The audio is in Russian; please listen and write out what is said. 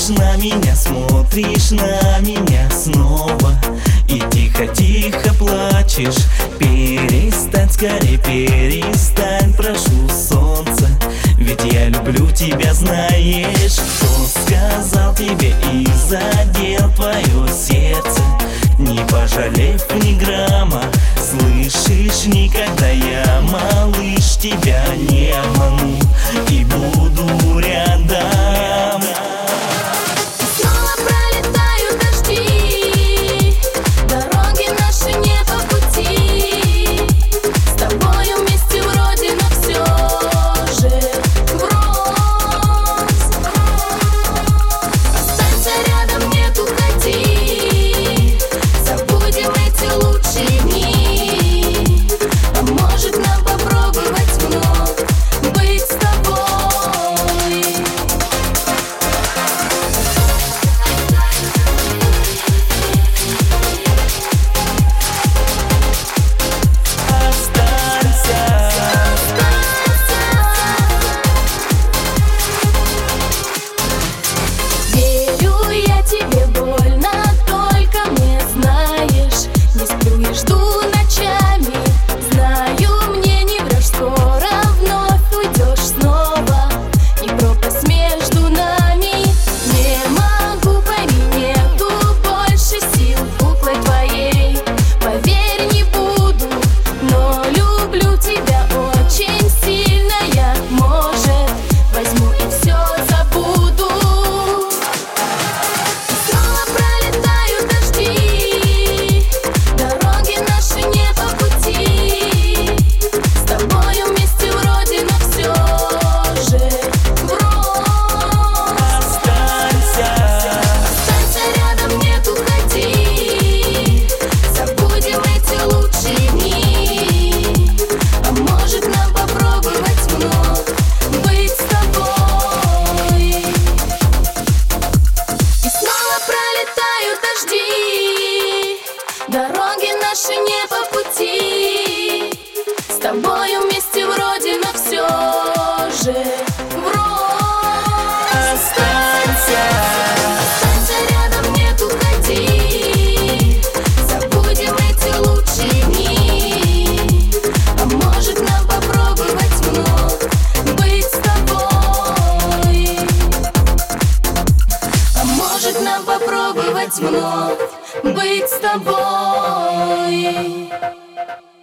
Смотришь на меня, смотришь на меня снова и тихо-тихо плачешь. Перестань, скорее перестань, прошу, солнце, ведь я люблю тебя, знаешь. Кто сказал тебе и задел твое сердце, не пожалев ни грамма? Слышишь, никогда я, малыш, тебя не обману и буду рядом. Снова пролетают дожди, дороги наши не по пути. С тобою вместе вроде, но все же врозь. Останься рядом, не уходи, забудем эти лучшие дни. А может, нам попробовать вновь быть с тобой? Верю я тебе больно, только мне знаешь. Не сплю и жду ночами, знаю, мне не врешь. Скоро вновь уйдешь снова, и пропасть между нами. Не могу, пойми, нету больше сил куклой твоей. Поверь, не буду, но люблю тебя очень сильно. Я, может, возьму и все забуду. Снова пролетают дожди, дороги наши не по пути. С тобою вместе вроде, но все же врозь. Останься рядом, не уходи, забудем эти лучшие дни. А может, нам попробовать вновь быть с тобой? И снова пролетают дожди, дороги наши не по пути. С тобою вместе вроде, но все же врозь. Останься рядом, не уходи, забудем эти лучшие дни. А может, нам попробовать вновь быть с тобой? А может, нам попробовать вновь быть с тобой?